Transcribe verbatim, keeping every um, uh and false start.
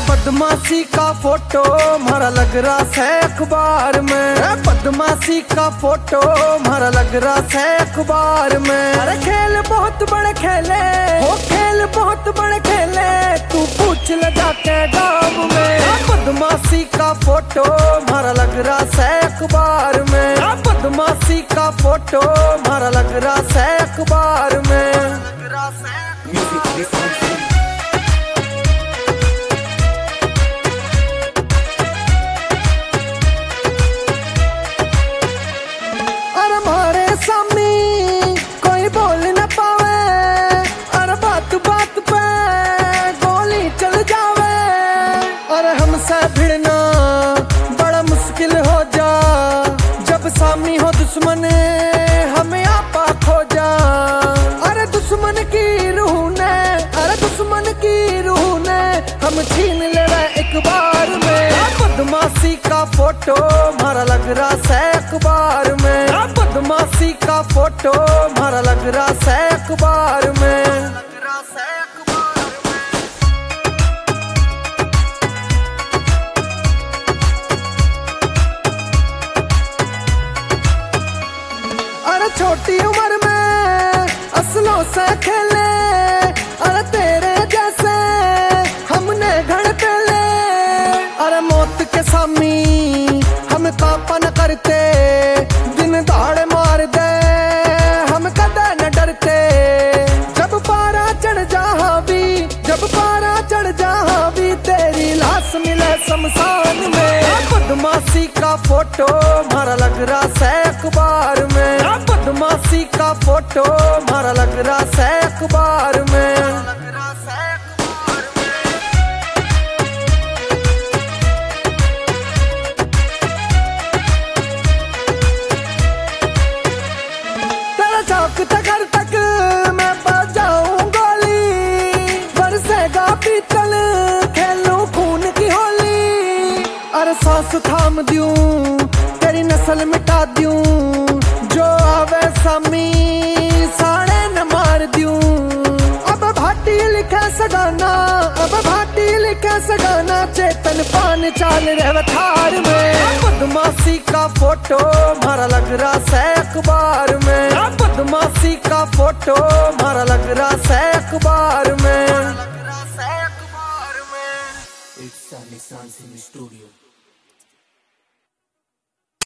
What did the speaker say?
बदमाशी का फोटो मारा लग रहा है अखबार में। बदमाशी का फोटो मारा लग रहा है अखबार में। अरे खेल बहुत बड़े खेले हो, खेल बहुत बड़े खेले, तू पूछ ले जाके गाँव में। बदमाशी का फोटो मारा लग रहा है अखबार में। बदमाशी का फोटो मारा लग रहा है अखबार में। अरे मारे सामी कोई बोल न पावे, अरे बात बात पे गोली चल जावे। अरे हमसे भिड़ना बड़ा मुश्किल हो जा, जब सामी हो दुश्मन हमें आपा खो जा। अरे दुश्मन की रूह ने, अरे दुश्मन की रूह ने हम छीन ले रहे एक बार में। बदमाशी का फोटो मारा लग रहा है अखबार में। बदमाशी का फोटो मारा लग रहा है अखबार में। अरे छोटी उम्र में असलों से खेले, अरे तेरे जैसे हमने घर पे ले। अरे मौत के सामी हम कापा न करते, दिन दहाड़े मार दे हम कदे न डरते। जब पारा चढ़ जा भी, जब पारा चढ़ जा भी, तेरी लाश मिले शमशान में। बदमाशी का फोटो मारा लग रहा है अखबार में। बदमाशी का फोटो मारा लग रहा है अखबार में। तेरा चौक तक तक मैं बजाऊं गोली, बरसेगा पीतल खेलूं खून की होली। अरे सांस थाम दूं तेरी नस्ल मिटा दूं, जो आवे सामी साड़े न मार दूं। अब भाटी लिखे सगाना, अब भाटी लिखे सगाना, चेतन पान चाल रहे थार में। बदमाशी का फोटो मारा लग रहा है अखबार में। बदमाशी का फोटो मारा लग रहा है अखबार में। It's Sunny Suns in the studio.